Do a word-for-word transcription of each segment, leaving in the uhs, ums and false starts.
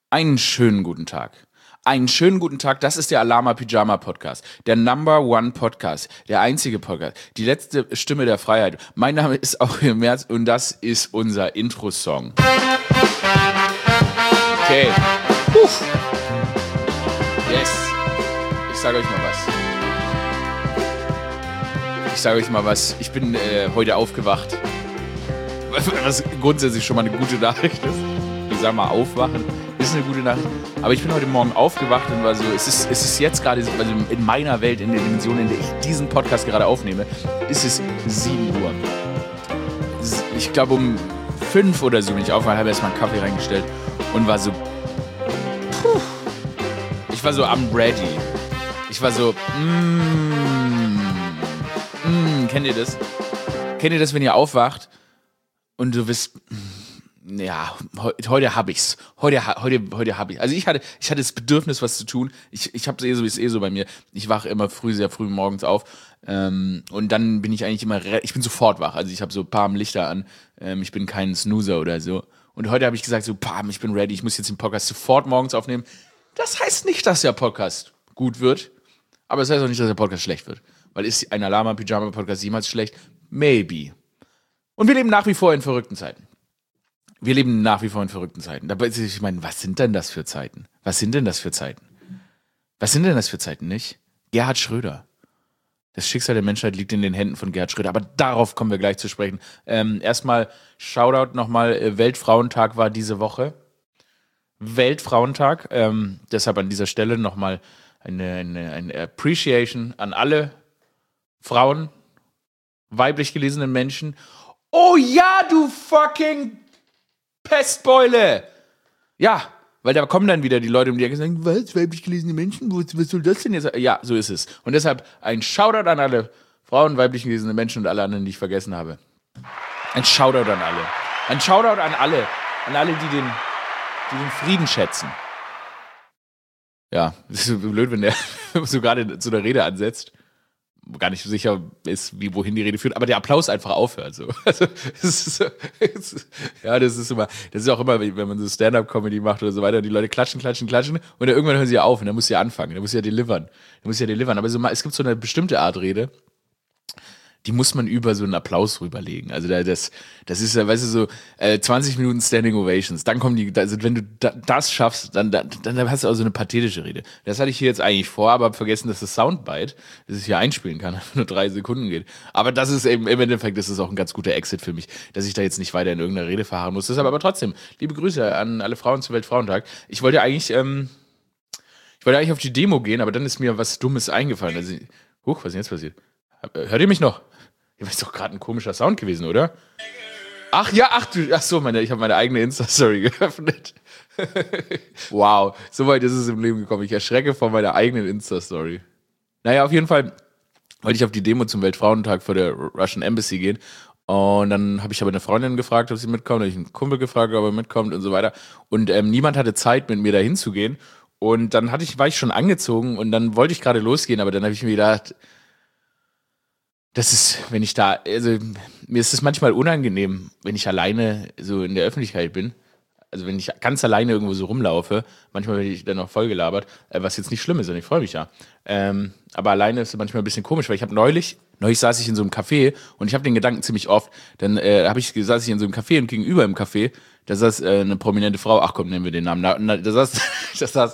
Einen schönen guten Tag. Einen schönen guten Tag, das ist der Alama Pyjama Podcast. Der Number One Podcast. Der einzige Podcast. Die letzte Stimme der Freiheit. Mein Name ist Aurel Merz und das ist unser Intro-Song. Okay. Puh. Yes. Ich sage euch mal was. Ich sage euch mal was. Ich bin äh, heute aufgewacht. Was grundsätzlich schon mal eine gute Nachricht ist. Ich sag mal, aufwachen ist eine gute Nachricht. Aber ich bin heute Morgen aufgewacht und war so, es ist, es ist jetzt gerade, also in meiner Welt, in der Dimension, in der ich diesen Podcast gerade aufnehme, ist es sieben Uhr. Ich glaube, um fünf oder so bin ich aufgewacht, habe erstmal einen Kaffee reingestellt und war so, puh. Ich war so, I'm ready. Ich war so, mm, mm, kennt ihr das? Kennt ihr das, wenn ihr aufwacht und du wisst, ja, heute habe ich's. Heute, heute, heute habe ich. Also ich hatte, ich hatte das Bedürfnis, was zu tun. Ich, ich habe es eh so, ist eh so bei mir. Ich wache immer früh, sehr früh morgens auf. Ähm, und dann bin ich eigentlich immer, re- ich bin sofort wach. Also ich habe so ein paar Lichter an. Ähm, ich bin kein Snoozer oder so. Und heute habe ich gesagt so, pam, ich bin ready. Ich muss jetzt den Podcast sofort morgens aufnehmen. Das heißt nicht, dass der Podcast gut wird. Aber es heißt auch nicht, dass der Podcast schlecht wird. Weil ist ein Alama Pyjama Podcast jemals schlecht? Maybe. Und wir leben nach wie vor in verrückten Zeiten. Wir leben nach wie vor in verrückten Zeiten. Dabei ist, ich meine, was sind denn das für Zeiten? Was sind denn das für Zeiten? Was sind denn das für Zeiten, nicht? Gerhard Schröder. Das Schicksal der Menschheit liegt in den Händen von Gerhard Schröder. Aber darauf kommen wir gleich zu sprechen. Ähm, erstmal Shoutout nochmal. Weltfrauentag war diese Woche. Weltfrauentag. Ähm, deshalb an dieser Stelle nochmal eine, eine, eine Appreciation an alle Frauen, weiblich gelesene Menschen. Oh ja, du fucking Pestbeule! Ja, weil da kommen dann wieder die Leute um die Ecke und sagen, was, weiblich gelesene Menschen? Was, was soll das denn jetzt? Ja, so ist es. Und deshalb ein Shoutout an alle Frauen, weiblich gelesene Menschen und alle anderen, die ich vergessen habe. Ein Shoutout an alle. Ein Shoutout an alle. An alle, die den, die den Frieden schätzen. Ja, das ist so blöd, wenn der so gerade zu der Rede ansetzt. Gar nicht sicher ist, wie, wohin die Rede führt, aber der Applaus einfach aufhört. So. Also, es ist so, es ist, ja, das ist immer, das ist auch immer, wenn man so Stand-up-Comedy macht oder so weiter, die Leute klatschen, klatschen, klatschen und dann irgendwann hören sie ja auf und dann muss sie ja anfangen, dann muss sie ja delivern, dann muss sie ja delivern. Aber so, es gibt so eine bestimmte Art Rede, die muss man über so einen Applaus rüberlegen. Also da, das, das ist ja, weißt du, so äh, zwanzig Minuten Standing Ovations. Dann kommen die, also wenn du da, das schaffst, dann, dann, dann hast du auch so eine pathetische Rede. Das hatte ich hier jetzt eigentlich vor, aber hab vergessen, dass das Soundbite, das ich hier einspielen kann, nur drei Sekunden geht. Aber das ist eben, im Endeffekt, das ist auch ein ganz guter Exit für mich, dass ich da jetzt nicht weiter in irgendeiner Rede verharren muss. Deshalb aber trotzdem, liebe Grüße an alle Frauen zum Weltfrauentag. Ich wollte eigentlich, ähm, ich wollte eigentlich auf die Demo gehen, aber dann ist mir was Dummes eingefallen. Also, huch, was ist denn jetzt passiert? Hört ihr mich noch? Ja, das ist doch gerade ein komischer Sound gewesen, oder? Ach ja, ach du, ach so, meine, ich habe meine eigene Insta-Story geöffnet. Wow, so weit ist es im Leben gekommen. Ich erschrecke vor meiner eigenen Insta-Story. Naja, auf jeden Fall wollte ich auf die Demo zum Weltfrauentag vor der Russian Embassy gehen. Und dann habe ich aber eine Freundin gefragt, ob sie mitkommt. Dann habe ich einen Kumpel gefragt, ob er mitkommt und so weiter. Und ähm, niemand hatte Zeit, mit mir da hinzugehen. Und dann hatte ich, war ich schon angezogen und dann wollte ich gerade losgehen, aber dann habe ich mir gedacht, das ist, wenn ich da, also mir ist es manchmal unangenehm, wenn ich alleine so in der Öffentlichkeit bin. Also wenn ich ganz alleine irgendwo so rumlaufe, manchmal werde ich dann noch vollgelabert, äh, was jetzt nicht schlimm ist und ich freue mich ja. Ähm, aber alleine ist es manchmal ein bisschen komisch, weil ich habe neulich, neulich saß ich in so einem Café und ich habe den Gedanken ziemlich oft, dann äh, habe ich, saß ich in so einem Café und gegenüber im Café, da saß äh, eine prominente Frau, ach komm, nennen wir den Namen, na, na, da saß, da saß,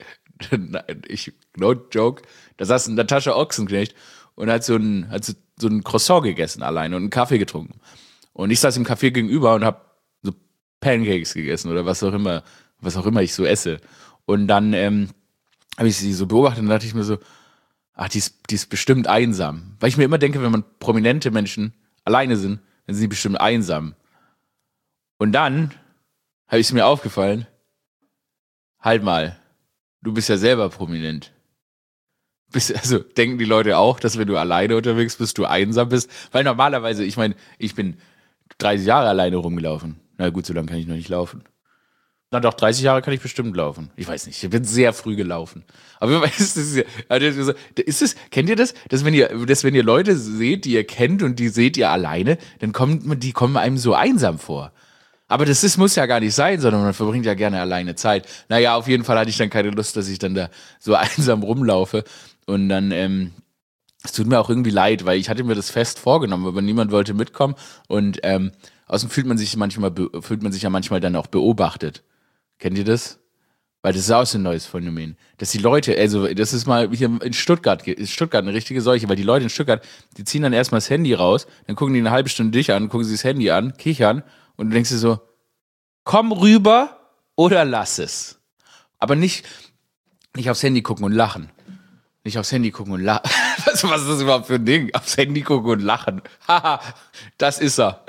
ich, no joke, da saß Natascha Ochsenknecht und hat so ein, hat so, so ein Croissant gegessen alleine und einen Kaffee getrunken. Und ich saß im Café gegenüber und habe so Pancakes gegessen oder was auch immer, was auch immer ich so esse. Und dann ähm, habe ich sie so beobachtet und dachte ich mir so, ach, die ist, die ist bestimmt einsam. Weil ich mir immer denke, wenn man prominente Menschen alleine sind, dann sind die bestimmt einsam. Und dann habe ich es mir aufgefallen, halt mal, du bist ja selber prominent. Bist, also denken die Leute auch, dass wenn du alleine unterwegs bist, du einsam bist? Weil normalerweise, ich meine, ich bin dreißig Jahre alleine rumgelaufen. Na gut, so lange kann ich noch nicht laufen. Na doch, dreißig Jahre kann ich bestimmt laufen. Ich weiß nicht, ich bin sehr früh gelaufen. Aber ist das, ist das, kennt ihr das? Dass wenn ihr, dass wenn ihr Leute seht, die ihr kennt und die seht ihr alleine, dann kommt, die kommen einem so einsam vor. Aber das ist, muss ja gar nicht sein, sondern man verbringt ja gerne alleine Zeit. Naja, auf jeden Fall hatte ich dann keine Lust, dass ich dann da so einsam rumlaufe. Und dann, ähm, es tut mir auch irgendwie leid, weil ich hatte mir das fest vorgenommen, aber niemand wollte mitkommen. Und ähm, außerdem fühlt man sich manchmal, fühlt man sich ja manchmal dann auch beobachtet. Kennt ihr das? Weil das ist auch so ein neues Phänomen. Dass die Leute, also das ist mal hier in Stuttgart, ist Stuttgart eine richtige Seuche, weil die Leute in Stuttgart, die ziehen dann erstmal das Handy raus, dann gucken die eine halbe Stunde dich an, gucken sie das Handy an, kichern und du denkst dir so, komm rüber oder lass es. Aber nicht, nicht aufs Handy gucken und lachen. Nicht aufs Handy gucken und lachen. Was, was ist das überhaupt für ein Ding? Aufs Handy gucken und lachen. Haha, das ist er.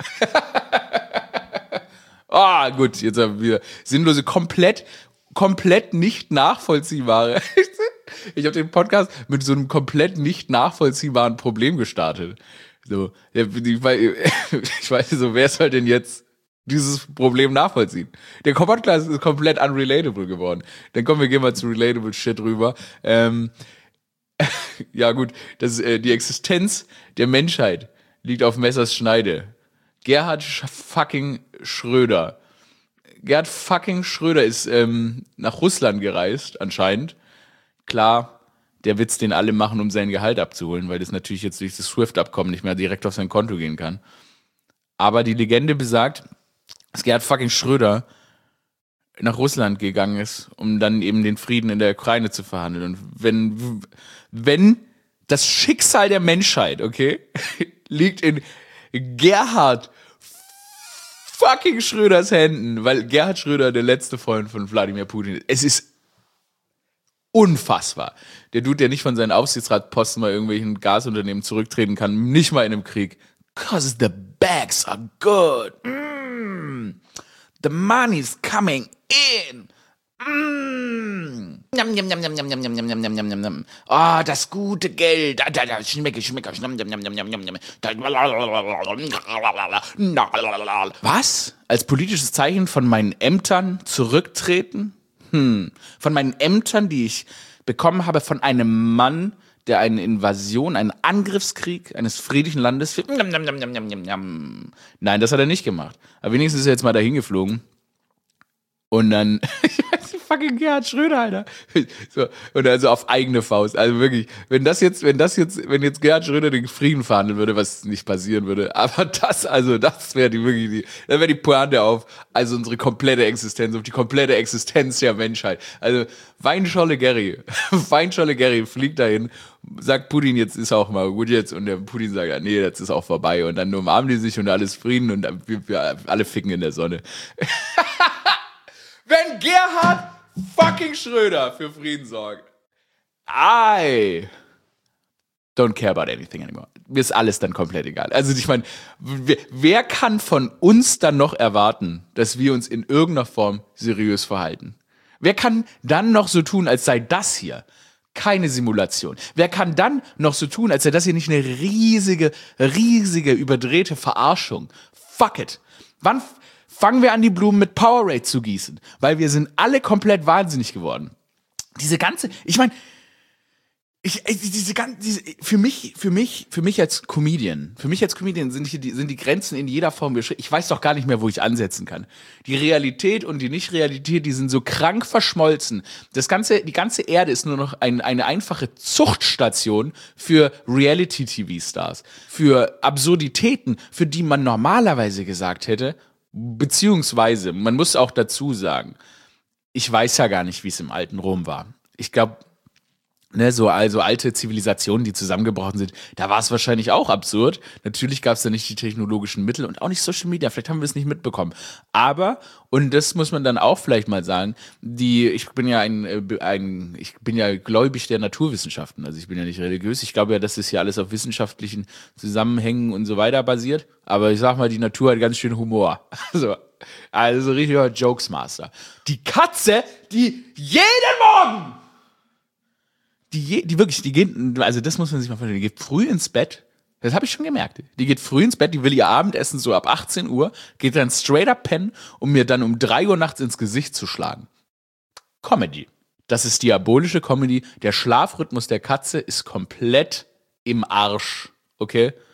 Ah, oh, gut, jetzt haben wir sinnlose, komplett komplett nicht nachvollziehbare. Ich habe den Podcast mit so einem komplett nicht nachvollziehbaren Problem gestartet. So, ich weiß so, wer soll denn jetzt dieses Problem nachvollziehen? Der Podcast ist komplett unrelatable geworden. Dann kommen wir gehen mal zu relatable Shit rüber. Ähm, ja gut, das äh, die Existenz der Menschheit liegt auf Messers Schneide. Gerhard fucking Schröder. Gerhard fucking Schröder ist ähm, nach Russland gereist, anscheinend. Klar, der Witz, den alle machen, um sein Gehalt abzuholen, weil das natürlich jetzt durch das SWIFT-Abkommen nicht mehr direkt auf sein Konto gehen kann. Aber die Legende besagt, dass Gerhard fucking Schröder nach Russland gegangen ist, um dann eben den Frieden in der Ukraine zu verhandeln. Und wenn, wenn das Schicksal der Menschheit, okay, liegt in Gerhard fucking Schröders Händen, weil Gerhard Schröder der letzte Freund von Wladimir Putin ist. Es ist unfassbar. Der Dude, der nicht von seinen Aufsichtsratposten bei irgendwelchen Gasunternehmen zurücktreten kann, nicht mal in einem Krieg. Cause the bags are good. Mm. The money's coming in. Mm. Njam, njam, njam, njam, njam, njam, njam, njam, njam, njam, njam. Ah, das gute Geld. Da, da, da, schmecke, schmecke, njam, njam, njam, njam, njam, njam. Was? Als politisches Zeichen von meinen Ämtern zurücktreten? Hm. Von meinen Ämtern, die ich bekommen habe von einem Mann, der eine Invasion, einen Angriffskrieg eines friedlichen Landes für... Nein, das hat er nicht gemacht. Aber wenigstens ist er jetzt mal dahin geflogen. Und dann... fucking Gerhard Schröder, Alter. So, und also auf eigene Faust. Also wirklich, wenn das jetzt, wenn das jetzt, wenn jetzt Gerhard Schröder den Frieden verhandeln würde, was nicht passieren würde, aber das, also das wäre die wirklich die, das wäre die Pointe auf, also unsere komplette Existenz, auf die komplette Existenz der Menschheit. Also Weinscholle Gary, Weinscholle Gary fliegt dahin, sagt Putin, jetzt ist auch mal gut jetzt, und der Putin sagt, ja, nee, jetzt ist auch vorbei, und dann umarmen die sich und alles Frieden und dann, wir, wir alle ficken in der Sonne. Wenn Gerhard fucking Schröder für Frieden sorgt. I don't care about anything anymore. Mir ist alles dann komplett egal. Also ich meine, wer, wer kann von uns dann noch erwarten, dass wir uns in irgendeiner Form seriös verhalten? Wer kann dann noch so tun, als sei das hier keine Simulation? Wer kann dann noch so tun, als sei das hier nicht eine riesige, riesige, überdrehte Verarschung? Fuck it. Wann... Fangen wir an, die Blumen mit Powerade zu gießen, weil wir sind alle komplett wahnsinnig geworden. Diese ganze, ich meine, ich, diese ganze, diese, für mich, für mich, für mich als Comedian, für mich als Comedian sind die, sind die Grenzen in jeder Form beschrieben. Ich weiß doch gar nicht mehr, wo ich ansetzen kann. Die Realität und die Nicht-Realität, die sind so krank verschmolzen. Das ganze, die ganze Erde ist nur noch ein, eine einfache Zuchtstation für Reality-T V-Stars, für Absurditäten, für die man normalerweise gesagt hätte, beziehungsweise, man muss auch dazu sagen, ich weiß ja gar nicht, wie es im alten Rom war. Ich glaube, ne, so also alte Zivilisationen, die zusammengebrochen sind, da war es wahrscheinlich auch absurd. Natürlich gab es da nicht die technologischen Mittel und auch nicht Social Media. Vielleicht haben wir es nicht mitbekommen. Aber, und das muss man dann auch vielleicht mal sagen, die, ich bin ja ein, ein, ich bin ja gläubig der Naturwissenschaften. Also ich bin ja nicht religiös. Ich glaube ja, dass das hier alles auf wissenschaftlichen Zusammenhängen und so weiter basiert. Aber ich sag mal, die Natur hat ganz schön Humor. Also, also richtiger Jokesmaster. Die Katze, die jeden Morgen Die, die wirklich, die geht, also das muss man sich mal vorstellen, die geht früh ins Bett, das habe ich schon gemerkt, die geht früh ins Bett, die will ihr Abendessen so ab achtzehn Uhr, geht dann straight up pennen, um mir dann um drei Uhr nachts ins Gesicht zu schlagen. Comedy. Das ist diabolische Comedy. Der Schlafrhythmus der Katze ist komplett im Arsch, okay?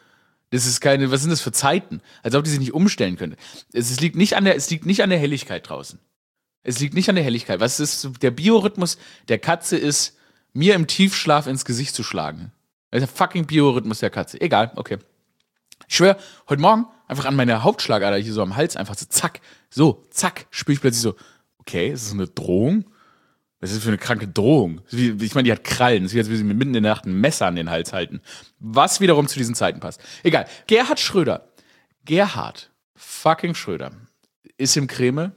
Das ist keine, was sind das für Zeiten? Als ob die sich nicht umstellen könnte. Es, es liegt nicht an der, es liegt nicht an der Helligkeit draußen. Es liegt nicht an der Helligkeit. Was ist der Biorhythmus der Katze ist, mir im Tiefschlaf ins Gesicht zu schlagen. Das ist der fucking Biorhythmus der Katze. Egal, okay. Ich schwöre, heute Morgen einfach an meiner Hauptschlagader hier so am Hals einfach so zack, so, zack, spüre ich plötzlich so, okay, ist das eine Drohung? Was ist das für eine kranke Drohung? Ich meine, die hat Krallen. Es ist wie, als würde sie mir mitten in der Nacht ein Messer an den Hals halten. Was wiederum zu diesen Zeiten passt. Egal. Gerhard Schröder. Gerhard fucking Schröder ist im Kreml.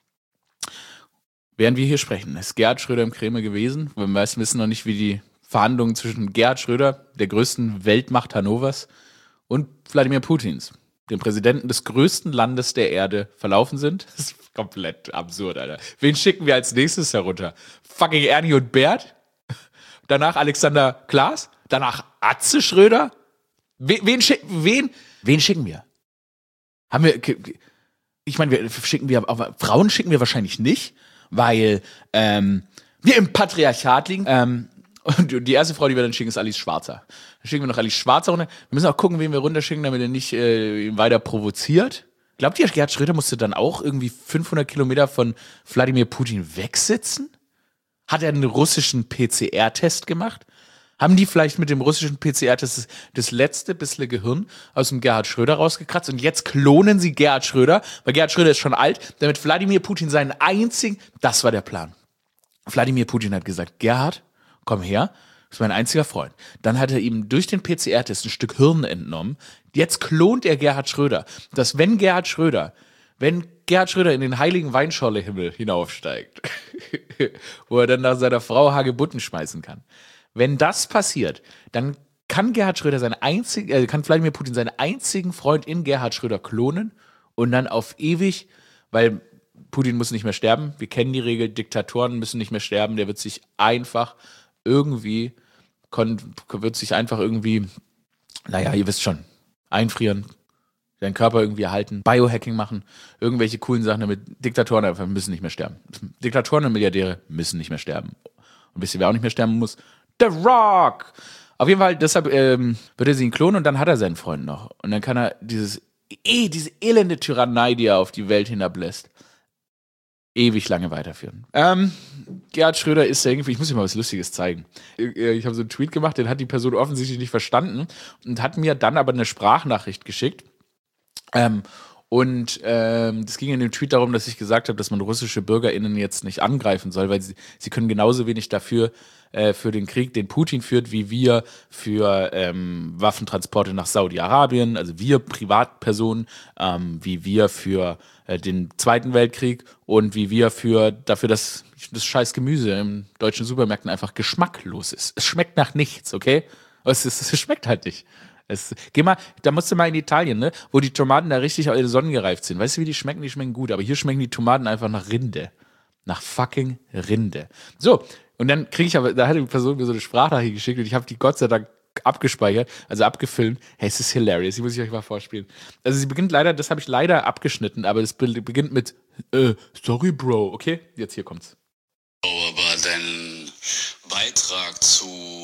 Während wir hier sprechen, ist Gerhard Schröder im Kreml gewesen. Wir meisten wissen noch nicht, wie die Verhandlungen zwischen Gerhard Schröder, der größten Weltmacht Hannovers, und Wladimir Putins, dem Präsidenten des größten Landes der Erde, verlaufen sind. Das ist komplett absurd, Alter. Wen schicken wir als nächstes herunter? Fucking Ernie und Bert? Danach Alexander Klaas? Danach Atze Schröder? Wen, wen, schick, wen, wen schicken wir? Haben wir, ich meine, wir schicken wir, aber Frauen schicken wir wahrscheinlich nicht, weil ähm, wir im Patriarchat liegen. Ähm, und die erste Frau, die wir dann schicken, ist Alice Schwarzer. Dann schicken wir noch Alice Schwarzer runter. Wir müssen auch gucken, wen wir runterschicken, damit er nicht äh, ihn weiter provoziert. Glaubt ihr, Gerhard Schröder musste dann auch irgendwie fünfhundert Kilometer von Wladimir Putin wegsitzen? Hat er einen russischen P C R-Test gemacht? Haben die vielleicht mit dem russischen P C R-Test das, das letzte bisschen Gehirn aus dem Gerhard Schröder rausgekratzt und jetzt klonen sie Gerhard Schröder, weil Gerhard Schröder ist schon alt, damit Wladimir Putin seinen einzigen, das war der Plan. Wladimir Putin hat gesagt, Gerhard, komm her, das ist mein einziger Freund. Dann hat er ihm durch den P C R-Test ein Stück Hirn entnommen. Jetzt klont er Gerhard Schröder, dass wenn Gerhard Schröder, wenn Gerhard Schröder in den heiligen Weinschorle-Himmel hinaufsteigt, wo er dann nach seiner Frau Hagebutten schmeißen kann, wenn das passiert, dann kann Gerhard Schröder seinen einzigen, äh, kann Wladimir Putin seinen einzigen Freund in Gerhard Schröder klonen und dann auf ewig, weil Putin muss nicht mehr sterben, wir kennen die Regel, Diktatoren müssen nicht mehr sterben, der wird sich einfach irgendwie, kon, wird sich einfach irgendwie, naja, ihr wisst schon, einfrieren, seinen Körper irgendwie erhalten, Biohacking machen, irgendwelche coolen Sachen, damit Diktatoren einfach müssen nicht mehr sterben. Diktatoren und Milliardäre müssen nicht mehr sterben. Und wisst ihr, wer auch nicht mehr sterben muss? The Rock! Auf jeden Fall, deshalb ähm, wird er sie ihn klonen und dann hat er seinen Freund noch. Und dann kann er dieses, eh, diese elende Tyrannei, die er auf die Welt hinablässt, ewig lange weiterführen. Ähm, Gerhard Schröder ist irgendwie, ich muss dir mal was Lustiges zeigen. Ich habe so einen Tweet gemacht, den hat die Person offensichtlich nicht verstanden und hat mir dann aber eine Sprachnachricht geschickt. Ähm, und ähm, das ging in dem Tweet darum, dass ich gesagt habe, dass man russische BürgerInnen jetzt nicht angreifen soll, weil sie, sie können genauso wenig dafür äh, für den Krieg, den Putin führt, wie wir für ähm, Waffentransporte nach Saudi-Arabien, also wir Privatpersonen, ähm, wie wir für äh, den Zweiten Weltkrieg und wie wir für dafür, dass das scheiß Gemüse in deutschen Supermärkten einfach geschmacklos ist. Es schmeckt nach nichts, okay? Es, ist, es schmeckt halt nicht. Es, geh mal, da musst du mal in Italien, ne, wo die Tomaten da richtig sonnengereift sind. Weißt du, wie die schmecken? Die schmecken gut, aber hier schmecken die Tomaten einfach nach Rinde. Nach fucking Rinde. So, und dann kriege ich aber, da hat die Person mir so eine Sprachnachricht geschickt und ich habe die Gott sei Dank abgespeichert, also abgefilmt. Hey, es ist hilarious, die muss ich euch mal vorspielen. Also sie beginnt leider, das habe ich leider abgeschnitten, aber es beginnt mit, äh, sorry Bro, okay? Jetzt hier kommt's. Oh, aber dein Beitrag zu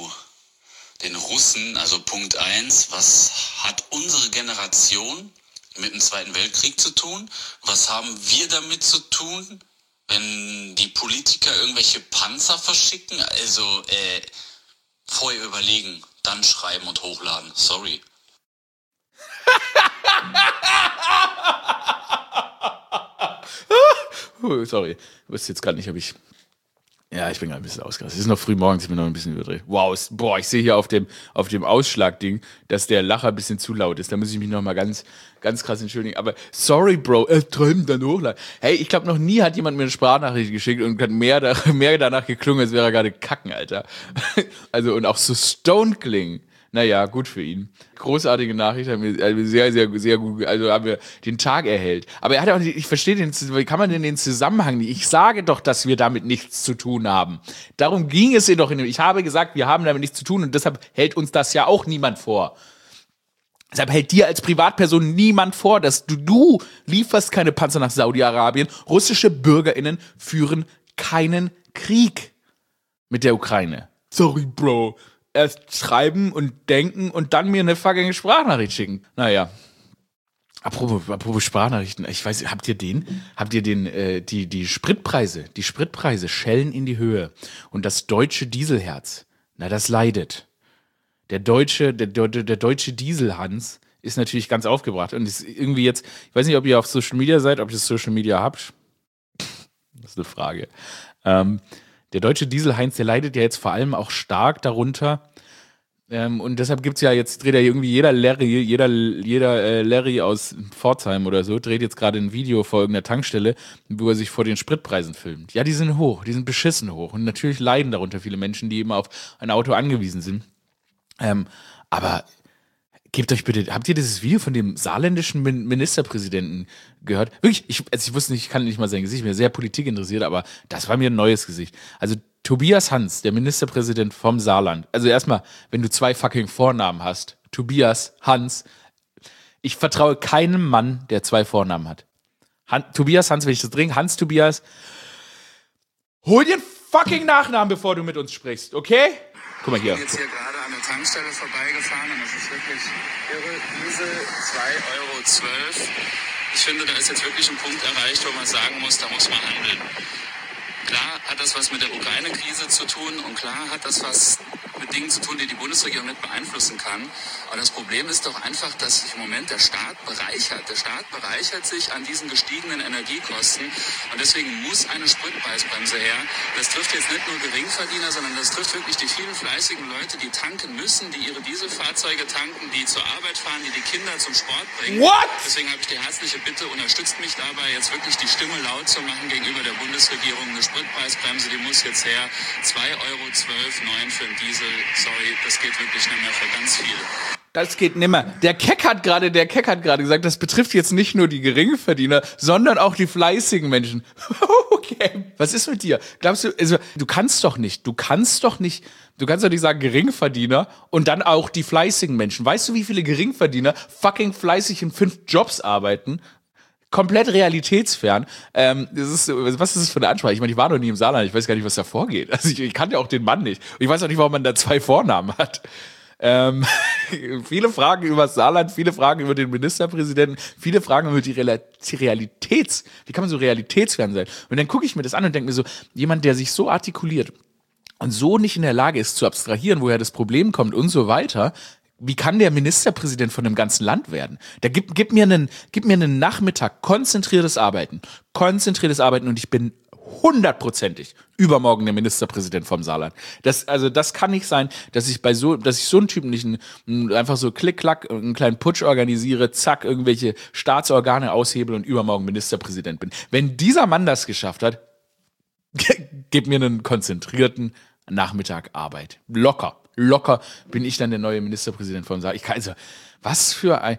den Russen, also Punkt eins, was hat unsere Generation mit dem Zweiten Weltkrieg zu tun? Was haben wir damit zu tun, wenn die Politiker irgendwelche Panzer verschicken? Also, äh, vorher überlegen, dann schreiben und hochladen. Sorry. oh, sorry, ich wusste jetzt gerade nicht, ob ich... Ja, ich bin gerade ein bisschen ausgerastet. Es ist noch früh morgens, ich bin noch ein bisschen überdreht. Wow, es, boah, ich sehe hier auf dem, auf dem Ausschlagding, dass der Lacher ein bisschen zu laut ist. Da muss ich mich noch mal ganz, ganz krass entschuldigen. Aber sorry, Bro, äh, träumen dann hochladen. Hey, ich glaube, noch nie hat jemand mir eine Sprachnachricht geschickt und hat mehr, da, mehr danach geklungen, als wäre er gerade kacken, Alter. Also, und auch so stoned klingen. Naja, gut für ihn. Großartige Nachricht, haben wir also sehr, sehr, sehr gut, also haben wir den Tag erhellt. Aber er hat auch nicht, ich verstehe den, wie kann man denn den Zusammenhang nicht? Ich sage doch, dass wir damit nichts zu tun haben. Darum ging es doch in dem, ich habe gesagt, wir haben damit nichts zu tun und deshalb hält uns das ja auch niemand vor. Deshalb hält dir als Privatperson niemand vor, dass du, du lieferst keine Panzer nach Saudi-Arabien. Russische BürgerInnen führen keinen Krieg mit der Ukraine. Sorry, Bro. erst schreiben und denken und dann mir eine fucking Sprachnachricht schicken. Naja. Apropos, apropos Sprachnachrichten, ich weiß, habt ihr den? Habt ihr den, äh, die, die Spritpreise, die Spritpreise schellen in die Höhe. Und das deutsche Dieselherz, na, das leidet. Der deutsche, der, der, der deutsche Dieselhans ist natürlich ganz aufgebracht. Und ist irgendwie jetzt, ich weiß nicht, ob ihr auf Social Media seid, ob ihr Social Media habt. Das ist eine Frage. Ähm, der deutsche Dieselheinz, der leidet ja jetzt vor allem auch stark darunter. Ähm, und deshalb gibt es ja jetzt, dreht ja irgendwie jeder Larry, jeder, jeder äh, Larry aus Pforzheim oder so, dreht jetzt gerade ein Video vor irgendeiner Tankstelle, wo er sich vor den Spritpreisen filmt. Ja, die sind hoch, die sind beschissen hoch. Und natürlich leiden darunter viele Menschen, die eben auf ein Auto angewiesen sind. Ähm, aber gebt euch bitte, habt ihr dieses Video von dem saarländischen Min- Ministerpräsidenten gehört? Wirklich, ich, also ich wusste nicht, ich kann nicht mal sein Gesicht, ich bin sehr Politik interessiert, aber das war mir ein neues Gesicht. Also Tobias Hans, der Ministerpräsident vom Saarland. Also erstmal, wenn du zwei fucking Vornamen hast, Tobias, Hans, ich vertraue keinem Mann, der zwei Vornamen hat. Han- Tobias Hans, wenn ich das dringend, Hans Tobias, hol dir einen fucking Nachnamen, bevor du mit uns sprichst, okay? Guck mal hier. Ich bin jetzt hier gerade an der Tankstelle vorbeigefahren und das ist wirklich irre. Diesel zwei Euro zwölf. Ich finde, da ist jetzt wirklich ein Punkt erreicht, wo man sagen muss, da muss man handeln. Klar hat das was mit der Ukraine-Krise zu tun und klar hat das was mit Dingen zu tun, die die Bundesregierung nicht beeinflussen kann. Aber das Problem ist doch einfach, dass sich im Moment der Staat bereichert. Der Staat bereichert sich an diesen gestiegenen Energiekosten und deswegen muss eine Spritpreisbremse her. Das trifft jetzt nicht nur Geringverdiener, sondern das trifft wirklich die vielen fleißigen Leute, die tanken müssen, die ihre Dieselfahrzeuge tanken, die zur Arbeit fahren, die die Kinder zum Sport bringen. What? Deswegen habe ich die herzliche Bitte, unterstützt mich dabei, jetzt wirklich die Stimme laut zu machen gegenüber der Bundesregierung. Eine Spritpreisbremse, die muss jetzt her. zwei Euro zwölf neun für den Diesel. Sorry, das geht wirklich nicht mehr für ganz viele. Das geht nimmer. Der Keck hat gerade, der Keck hat gerade gesagt, das betrifft jetzt nicht nur die Geringverdiener, sondern auch die fleißigen Menschen. Okay. Was ist mit dir? Glaubst du, also, du kannst doch nicht, du kannst doch nicht, du kannst doch nicht sagen Geringverdiener und dann auch die fleißigen Menschen. Weißt du, wie viele Geringverdiener fucking fleißig in fünf Jobs arbeiten? Komplett realitätsfern. Ähm, das ist, was ist das für eine Ansprache? Ich meine, ich war noch nie im Saarland, ich weiß gar nicht, was da vorgeht. Also ich, ich kannte auch den Mann nicht. Und ich weiß auch nicht, warum man da zwei Vornamen hat. Ähm, viele Fragen über das Saarland, viele Fragen über den Ministerpräsidenten, viele Fragen über die Realitäts, wie kann man so realitätsfern sein? Und dann gucke ich mir das an und denke mir so, jemand, der sich so artikuliert und so nicht in der Lage ist zu abstrahieren, woher das Problem kommt und so weiter, wie kann der Ministerpräsident von dem ganzen Land werden? Da gib, gib mir einen, gib mir einen Nachmittag konzentriertes Arbeiten, konzentriertes Arbeiten und ich bin hundertprozentig übermorgen der Ministerpräsident vom Saarland. Das, also das kann nicht sein, dass ich bei so, dass ich so einen Typen nicht ein, einfach so klick-klack, einen kleinen Putsch organisiere, zack, irgendwelche Staatsorgane aushebel und übermorgen Ministerpräsident bin. Wenn dieser Mann das geschafft hat, gib mir einen konzentrierten Nachmittag Arbeit. Locker, locker bin ich dann der neue Ministerpräsident vom Saarland. Ich kann, also, was für ein...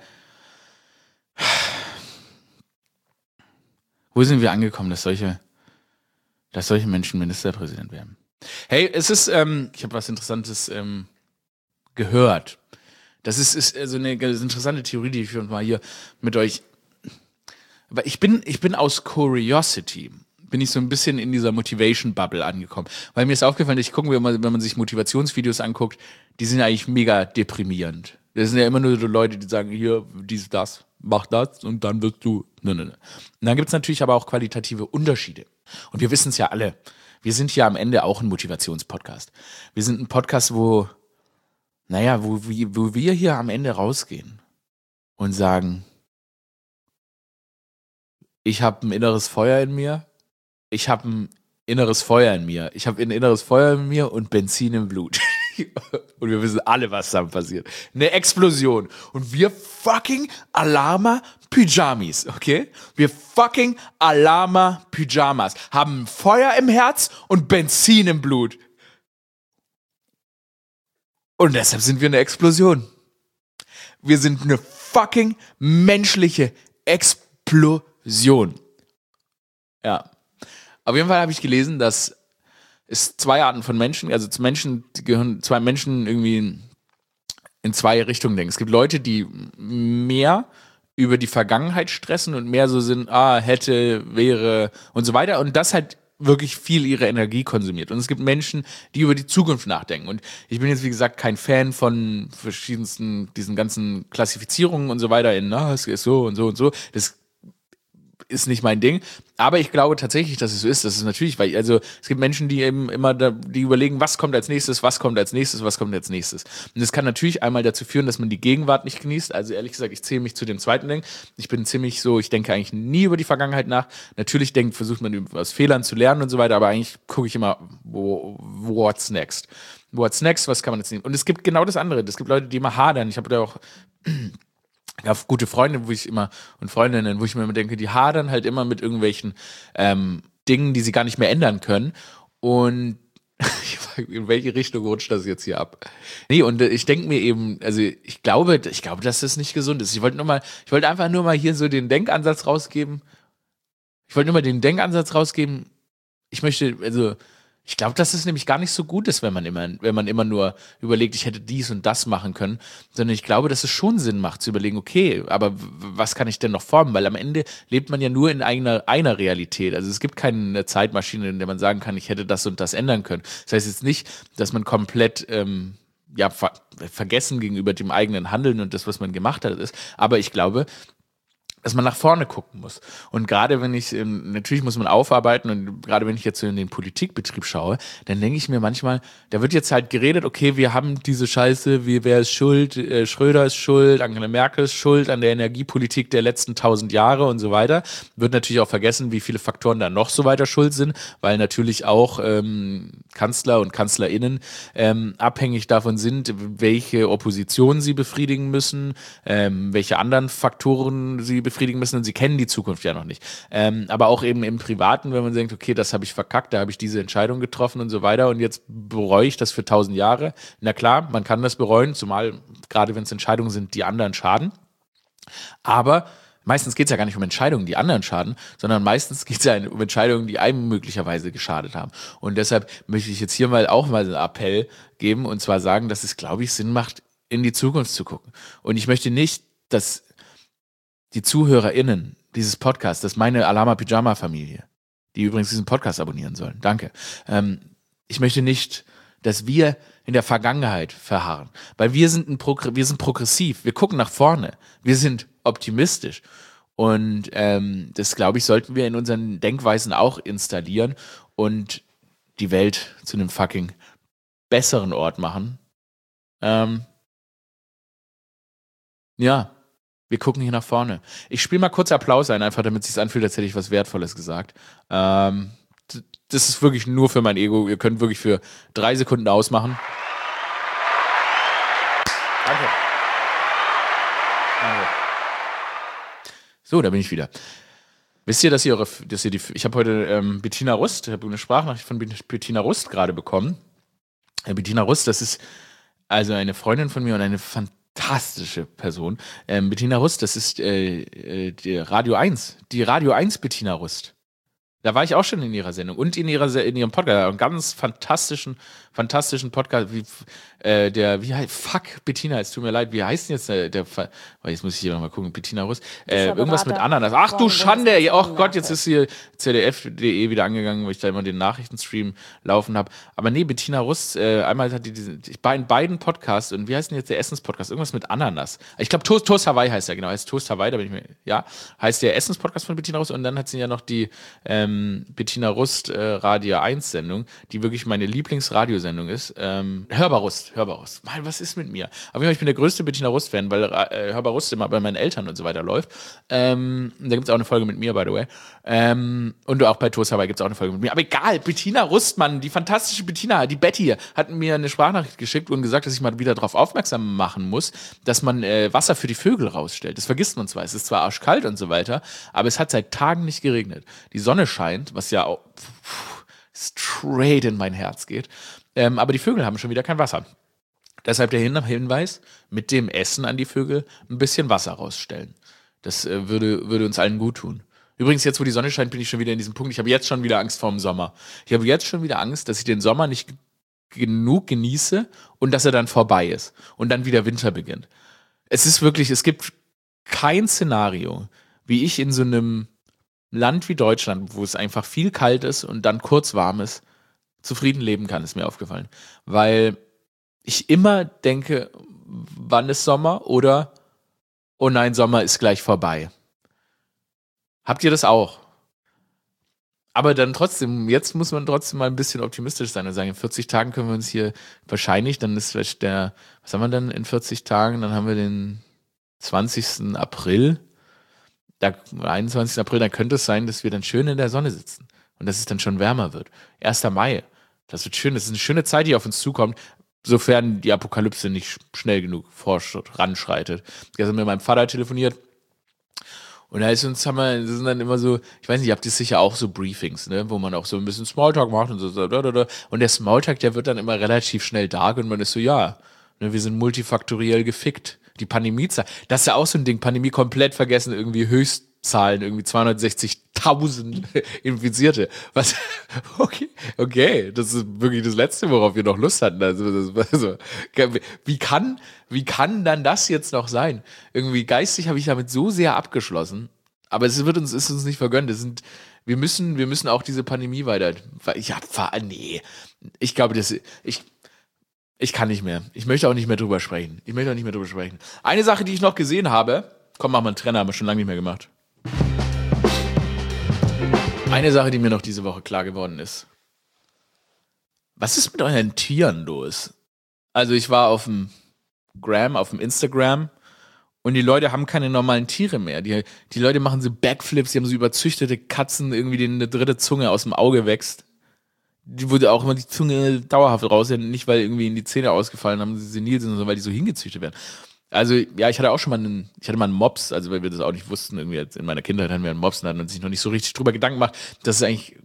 Wo sind wir angekommen, dass solche dass solche Menschen Ministerpräsident werden? Hey, es ist, ähm, ich habe was Interessantes ähm, gehört. Das ist, ist also eine ganz interessante Theorie, die ich mal hier mit euch. Aber ich bin, ich bin aus Curiosity, bin ich so ein bisschen in dieser Motivation-Bubble angekommen. Weil mir ist aufgefallen, ich gucke, wenn man, wenn man sich Motivationsvideos anguckt, die sind eigentlich mega deprimierend. Das sind ja immer nur so Leute, die sagen, hier, dies, das, mach das und dann wirst du. Ne, ne, ne. Und dann gibt es natürlich aber auch qualitative Unterschiede. Und wir wissen es ja alle, wir sind hier am Ende auch ein Motivationspodcast. Wir sind ein Podcast, wo, naja, wo, wo wir hier am Ende rausgehen und sagen, ich habe ein inneres Feuer in mir, ich habe ein inneres Feuer in mir, ich habe ein inneres Feuer in mir und Benzin im Blut. Und wir wissen alle, was dann passiert. Eine Explosion. Und wir fucking Alarma Pyjamis, okay? Wir fucking Alarma Pyjamas haben Feuer im Herz und Benzin im Blut. Und deshalb sind wir eine Explosion. Wir sind eine fucking menschliche Explosion. Ja. Auf jeden Fall habe ich gelesen, dass es zwei Arten von Menschen, also Menschen, die gehören, zwei Menschen irgendwie in zwei Richtungen denken. Es gibt Leute, die mehr über die Vergangenheit stressen und mehr so sind, ah, hätte, wäre und so weiter und das halt wirklich viel ihre Energie konsumiert. Und es gibt Menschen, die über die Zukunft nachdenken. Und ich bin jetzt, wie gesagt, kein Fan von verschiedensten, diesen ganzen Klassifizierungen und so weiter in, na, es ist so und so und so. Das ist nicht mein Ding. Aber ich glaube tatsächlich, dass es so ist. Das ist natürlich, weil, also es gibt Menschen, die eben immer, da, die überlegen, was kommt als nächstes, was kommt als nächstes, was kommt als nächstes. Und das kann natürlich einmal dazu führen, dass man die Gegenwart nicht genießt. Also ehrlich gesagt, ich zähle mich zu dem zweiten Ding. Ich bin ziemlich so, ich denke eigentlich nie über die Vergangenheit nach. Natürlich denkt, versucht man aus Fehlern zu lernen und so weiter, aber eigentlich gucke ich immer, wo, what's next? What's next? Was kann man jetzt nehmen? Und es gibt genau das andere. Es gibt Leute, die immer hadern. Ich habe da auch ja, gute Freunde, wo ich immer, und Freundinnen, wo ich mir immer denke, die hadern halt immer mit irgendwelchen ähm, Dingen, die sie gar nicht mehr ändern können. Und in welche Richtung rutscht das jetzt hier ab? Nee, und äh, ich denke mir eben, also ich glaube, ich glaube, dass das nicht gesund ist. Ich wollte nur mal, ich wollte einfach nur mal hier so den Denkansatz rausgeben. Ich wollte nur mal den Denkansatz rausgeben. Ich möchte, also ich glaube, dass es nämlich gar nicht so gut ist, wenn man immer, wenn man immer nur überlegt, ich hätte dies und das machen können, sondern ich glaube, dass es schon Sinn macht, zu überlegen, okay, aber w- was kann ich denn noch formen? Weil am Ende lebt man ja nur in einer, einer Realität. Also es gibt keine Zeitmaschine, in der man sagen kann, ich hätte das und das ändern können. Das heißt jetzt nicht, dass man komplett ähm, ja, ver- vergessen gegenüber dem eigenen Handeln und das, was man gemacht hat, ist. Aber ich glaube, dass man nach vorne gucken muss. Und gerade wenn ich, ähm, natürlich muss man aufarbeiten und gerade wenn ich jetzt so in den Politikbetrieb schaue, dann denke ich mir manchmal, da wird jetzt halt geredet, okay, wir haben diese Scheiße, wie, wer ist schuld, äh, Schröder ist schuld, Angela Merkel ist schuld an der Energiepolitik der letzten tausend Jahre und so weiter. Wird natürlich auch vergessen, wie viele Faktoren da noch so weiter schuld sind, weil natürlich auch ähm, Kanzler und KanzlerInnen ähm, abhängig davon sind, welche Opposition sie befriedigen müssen, ähm, welche anderen Faktoren sie befriedigen müssen und sie kennen die Zukunft ja noch nicht. Ähm, aber auch eben im Privaten, wenn man denkt, okay, das habe ich verkackt, da habe ich diese Entscheidung getroffen und so weiter und jetzt bereue ich das für tausend Jahre. Na klar, man kann das bereuen, zumal gerade wenn es Entscheidungen sind, die anderen schaden. Aber meistens geht es ja gar nicht um Entscheidungen, die anderen schaden, sondern meistens geht es ja um Entscheidungen, die einem möglicherweise geschadet haben. Und deshalb möchte ich jetzt hier mal auch mal einen Appell geben und zwar sagen, dass es, glaube ich, Sinn macht, in die Zukunft zu gucken. Und ich möchte nicht, dass die ZuhörerInnen dieses Podcasts, das ist meine Alama-Pyjama-Familie, die übrigens diesen Podcast abonnieren sollen. Danke. Ähm, ich möchte nicht, dass wir in der Vergangenheit verharren, weil wir sind, ein Progr- wir sind progressiv, wir gucken nach vorne, wir sind optimistisch und ähm, das, glaube ich, sollten wir in unseren Denkweisen auch installieren und die Welt zu einem fucking besseren Ort machen. Ähm, ja, wir gucken hier nach vorne. Ich spiele mal kurz Applaus ein, einfach damit es sich anfühlt, als hätte ich was Wertvolles gesagt. Ähm, d- das ist wirklich nur für mein Ego. Ihr könnt wirklich für drei Sekunden ausmachen. Danke. Danke. So, da bin ich wieder. Wisst ihr, dass ihr eure, dass ihr die, ich habe heute ähm, Bettina Rust, ich habe eine Sprachnachricht von Bet- Bettina Rust gerade bekommen. Äh, Bettina Rust, das ist also eine Freundin von mir und eine fantastische Person. Ähm, Bettina Rust, das ist äh, äh, die Radio eins, die Radio eins Bettina Rust. Da war ich auch schon in ihrer Sendung und in ihrer Se- in ihrem Podcast, einen ganz fantastischen, fantastischen Podcast, wie äh, der, wie heißt, fuck, Bettina, es tut mir leid, wie heißt denn jetzt der, der Ver- weil jetzt muss ich hier nochmal gucken, Bettina Rust, äh, irgendwas mit Ananas. Ach du Schande, ja, oh Gott, jetzt ist hier Z D F punkt de wieder angegangen, wo ich da immer den Nachrichtenstream laufen habe. Aber nee, Bettina Rust, äh, einmal hat die diese, ich war in beiden Podcasts und wie heißt denn jetzt der Essenspodcast? Irgendwas mit Ananas. Ich glaube, Toast, Toast Hawaii heißt der, genau, heißt Toast Hawaii, da bin ich mir, ja, heißt der Essenspodcast von Bettina Rust und dann hat sie ja noch die, ähm, Bettina Rust äh, Radio eins Sendung, die wirklich meine Lieblingsradiosendung ist. Ähm, Hörbar Rust, Hörbar Rust. Mann, was ist mit mir? Aber ich bin der größte Bettina Rust-Fan, weil äh, Hörbar Rust immer bei meinen Eltern und so weiter läuft. Ähm, da gibt es auch eine Folge mit mir, by the way. Ähm, und auch bei Toast Hawaii gibt es auch eine Folge mit mir. Aber egal, Bettina Rust, Mann, die fantastische Bettina, die Betty, hat mir eine Sprachnachricht geschickt und gesagt, dass ich mal wieder darauf aufmerksam machen muss, dass man äh, Wasser für die Vögel rausstellt. Das vergisst man zwar. Es ist zwar arschkalt und so weiter, aber es hat seit Tagen nicht geregnet. Die Sonne scheint, was ja auch straight in mein Herz geht. Ähm, aber die Vögel haben schon wieder kein Wasser. Deshalb der Hin- Hinweis, mit dem Essen an die Vögel ein bisschen Wasser rausstellen. Das äh, würde, würde uns allen gut tun. Übrigens, jetzt wo die Sonne scheint, bin ich schon wieder in diesem Punkt. Ich habe jetzt schon wieder Angst vor dem Sommer. Ich habe jetzt schon wieder Angst, dass ich den Sommer nicht g- genug genieße und dass er dann vorbei ist und dann wieder Winter beginnt. Es ist wirklich, es gibt kein Szenario, wie ich in so einem Land wie Deutschland, wo es einfach viel kalt ist und dann kurz warm ist, zufrieden leben kann, ist mir aufgefallen. Weil ich immer denke, wann ist Sommer oder oh nein, Sommer ist gleich vorbei. Habt ihr das auch? Aber dann trotzdem, jetzt muss man trotzdem mal ein bisschen optimistisch sein und sagen, in vierzig Tagen können wir uns hier wahrscheinlich, dann ist vielleicht der, was haben wir dann in vierzig Tagen? Dann haben wir den zwanzigsten April, da, einundzwanzigsten April, dann könnte es sein, dass wir dann schön in der Sonne sitzen und dass es dann schon wärmer wird. erster Mai, das wird schön, das ist eine schöne Zeit, die auf uns zukommt, sofern die Apokalypse nicht schnell genug voranschreitet. Ich habe mit meinem Vater telefoniert. Und da ist uns, haben wir, das sind dann immer so, ich weiß nicht, ihr habt das sicher auch so Briefings, ne, wo man auch so ein bisschen Smalltalk macht und so, und der Smalltalk, der wird dann immer relativ schnell dark und man ist so, ja, ne, wir sind multifaktoriell gefickt. Die Pandemiezeit, das ist ja auch so ein Ding, Pandemie komplett vergessen, irgendwie Höchstzahlen, irgendwie zweihundertsechzigtausend Infizierte. Was, okay, okay, das ist wirklich das Letzte, worauf wir noch Lust hatten. Also, das, also wie kann, wie kann dann das jetzt noch sein? Irgendwie geistig habe ich damit so sehr abgeschlossen, aber es wird uns, ist uns nicht vergönnt. Das sind, wir müssen, wir müssen auch diese Pandemie weiter, ja, nee, ich glaube, das, ich, Ich kann nicht mehr. Ich möchte auch nicht mehr drüber sprechen. Ich möchte auch nicht mehr drüber sprechen. Eine Sache, die ich noch gesehen habe, komm, mach mal einen Trenner, haben wir schon lange nicht mehr gemacht. Eine Sache, die mir noch diese Woche klar geworden ist. Was ist mit euren Tieren los? Also ich war auf dem Gram, auf dem Instagram und die Leute haben keine normalen Tiere mehr. Die, die Leute machen so Backflips, die haben so überzüchtete Katzen, irgendwie denen eine dritte Zunge aus dem Auge wächst. Die wurde auch immer die Zunge dauerhaft raus, nicht weil irgendwie in die Zähne ausgefallen haben, sie senil sind, sondern weil die so hingezüchtet werden. Also, ja, ich hatte auch schon mal einen, ich hatte mal einen Mops, also weil wir das auch nicht wussten, irgendwie jetzt in meiner Kindheit hatten wir einen Mops und hatten uns sich noch nicht so richtig drüber Gedanken gemacht, dass es eigentlich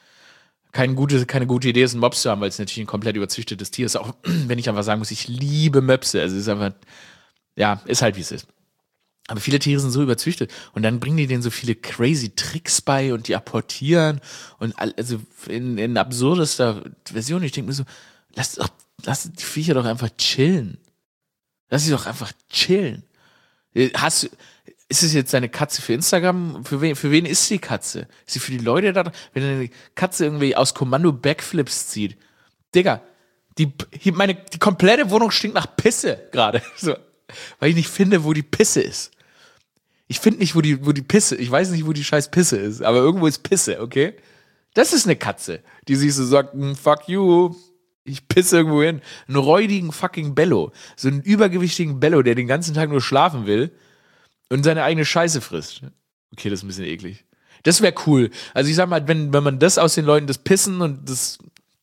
keine gute, keine gute Idee ist, einen Mops zu haben, weil es natürlich ein komplett überzüchtetes Tier ist. Auch wenn ich einfach sagen muss, ich liebe Möpse. Also es ist einfach, ja, ist halt wie es ist. Aber viele Tiere sind so überzüchtet und dann bringen die denen so viele crazy Tricks bei und die apportieren und all, also in, in absurdester Version. Ich denke mir so, lass, doch, lass die Viecher doch einfach chillen. Lass sie doch einfach chillen. Hast du, ist es jetzt deine Katze für Instagram? Für wen, für wen ist die Katze? Ist sie für die Leute da? Wenn eine Katze irgendwie aus Kommando Backflips zieht. Digga, die, meine, die komplette Wohnung stinkt nach Pisse gerade. So. Weil ich nicht finde, wo die Pisse ist. Ich finde nicht, wo die, wo die Pisse, ich weiß nicht, wo die scheiß Pisse ist, aber irgendwo ist Pisse, okay? Das ist eine Katze, die sich so sagt, fuck you, ich pisse irgendwo hin. Einen räudigen fucking Bello. So einen übergewichtigen Bello, der den ganzen Tag nur schlafen will und seine eigene Scheiße frisst. Okay, das ist ein bisschen eklig. Das wäre cool. Also ich sag mal, wenn, wenn man das aus den Leuten, das Pissen und das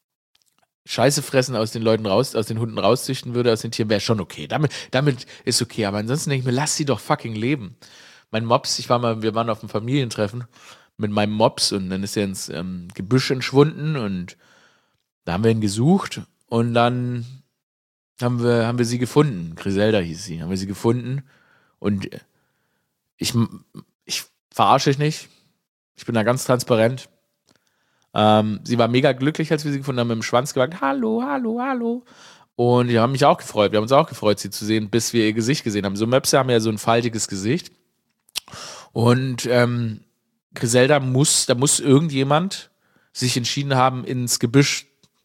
Scheiße fressen aus den Leuten raus, aus den Hunden rauszüchten würde, aus den Tieren, wäre schon okay. Damit, damit ist okay. Aber ansonsten denke ich mir, lass sie doch fucking leben. Mein Mops, ich war mal, wir waren auf einem Familientreffen mit meinem Mops und dann ist er ins ähm, Gebüsch entschwunden und da haben wir ihn gesucht und dann haben wir, haben wir sie gefunden. Griselda hieß sie, haben wir sie gefunden und ich, ich verarsche dich nicht. Ich bin da ganz transparent. Ähm, sie war mega glücklich, als wir sie gefunden haben, mit dem Schwanz gewagt, hallo, hallo, hallo. Und die haben mich auch gefreut, wir haben uns auch gefreut, sie zu sehen, bis wir ihr Gesicht gesehen haben. So Möpse haben ja so ein faltiges Gesicht. Und ähm, Griselda muss, da muss irgendjemand sich entschieden haben, ins Gebüsch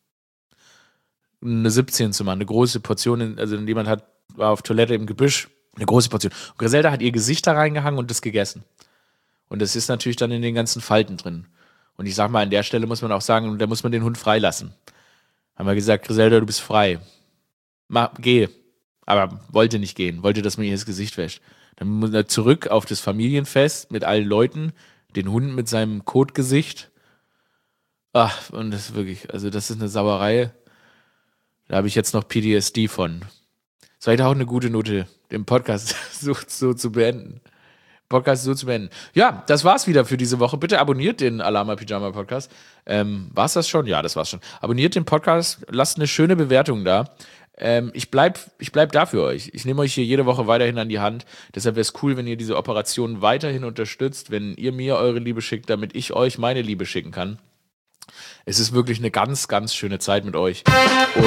eine siebzehn zu machen, eine große Portion, also jemand hat, war auf Toilette im Gebüsch, eine große Portion. Und Griselda hat ihr Gesicht da reingehangen und das gegessen. Und das ist natürlich dann in den ganzen Falten drin. Und ich sag mal, an der Stelle muss man auch sagen, da muss man den Hund freilassen. Haben wir gesagt, Griselda, du bist frei. Mach, geh. Aber wollte nicht gehen, wollte, dass man ihr das Gesicht wäscht. Dann muss er zurück auf das Familienfest mit allen Leuten, den Hund mit seinem Kotgesicht. Ach, und das ist wirklich, also das ist eine Sauerei. Da habe ich jetzt noch P T S D von. Das war auch eine gute Note, den Podcast so, so zu beenden. Podcast so zu beenden. Ja, das war's wieder für diese Woche. Bitte abonniert den Alama Pyjama Podcast. Ähm, war's das schon? Ja, das war's schon. Abonniert den Podcast, lasst eine schöne Bewertung da. Ähm, ich bleib, ich bleib da für euch. Ich nehme euch hier jede Woche weiterhin an die Hand. Deshalb wäre es cool, wenn ihr diese Operation weiterhin unterstützt, wenn ihr mir eure Liebe schickt, damit ich euch meine Liebe schicken kann. Es ist wirklich eine ganz, ganz schöne Zeit mit euch. Und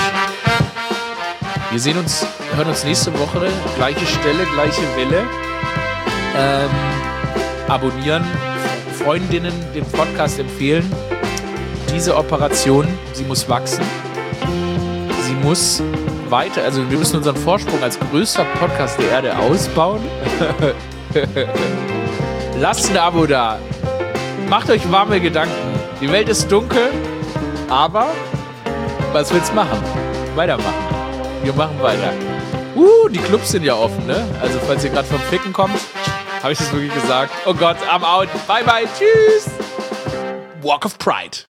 wir sehen uns, hören uns nächste Woche. Gleiche Stelle, gleiche Welle. Ähm, abonnieren, Freundinnen den Podcast empfehlen. Diese Operation, sie muss wachsen. Sie muss weiter, also wir müssen unseren Vorsprung als größter Podcast der Erde ausbauen. Lasst ein Abo da. Macht euch warme Gedanken. Die Welt ist dunkel, aber was willst du machen? Weitermachen. Wir machen weiter. Uh, die Clubs sind ja offen, ne? Also falls ihr gerade vom Ficken kommt, habe ich das wirklich gesagt. Oh Gott, I'm out. Bye, bye. Tschüss. Walk of Pride.